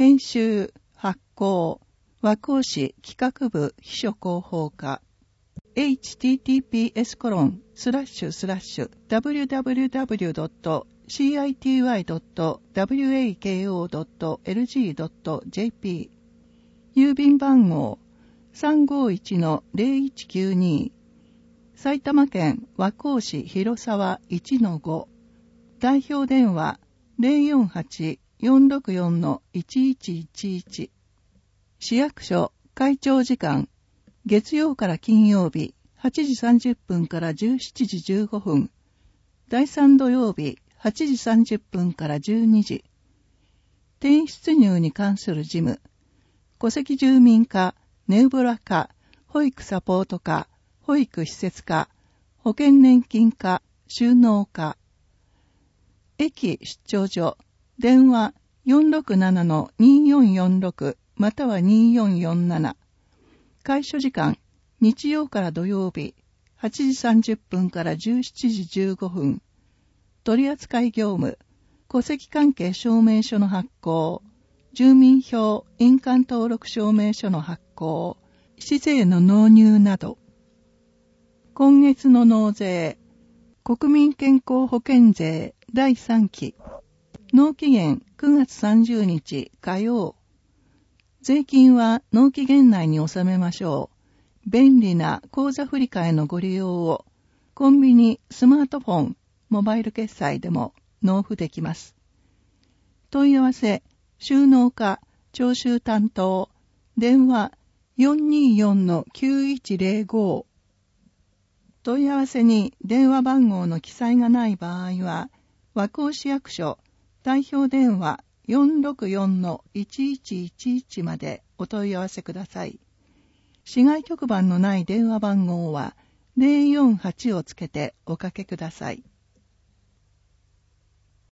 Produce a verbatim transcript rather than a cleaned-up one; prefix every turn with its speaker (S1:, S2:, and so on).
S1: 編集、発行、和光市企画部秘書広報課 エイチティーティーピーエスコロンスラッシュスラッシュダブリューダブリューダブリュードットシーアイティーワイドットワコドットエルジードットジェーピー 郵便番号 さんごいちのゼロいちきゅうに 埼玉県和光市広沢 いちのご 代表電話 ゼロよんはち よんろくよん いちいちいちいち 市役所会長時間月曜から金曜日はちじさんじゅっぷんからじゅうしちじじゅうごふん、第三土曜日はちじさんじゅっぷんからじゅうにじ。転出入に関する事務、戸籍住民課、ネウブラ課、保育サポート課、保育施設課、保険年金課、収納課。駅出張所、電話 よんろくななのによんよんろく またはによんよんなな。開所時間、日曜から土曜日、はちじさんじゅっぷんからじゅうしちじじゅうごふん。取扱業務、戸籍関係証明書の発行、住民票印鑑登録証明書の発行、市税の納入など。今月の納税、国民健康保険税だいさんき、納期限くがつさんじゅうにち火曜。税金は納期限内に納めましょう。便利な口座振替のご利用を、コンビニ、スマートフォン、モバイル決済でも納付できます。問い合わせ、収納課、徴収担当、電話 よんにーよんのきゅういちゼロご。問い合わせに電話番号の記載がない場合は、和光市役所代表電話 よんろくよんのいちいちいちいち までお問い合わせください。市外局番のない電話番号はゼロよんはちをつけておかけください。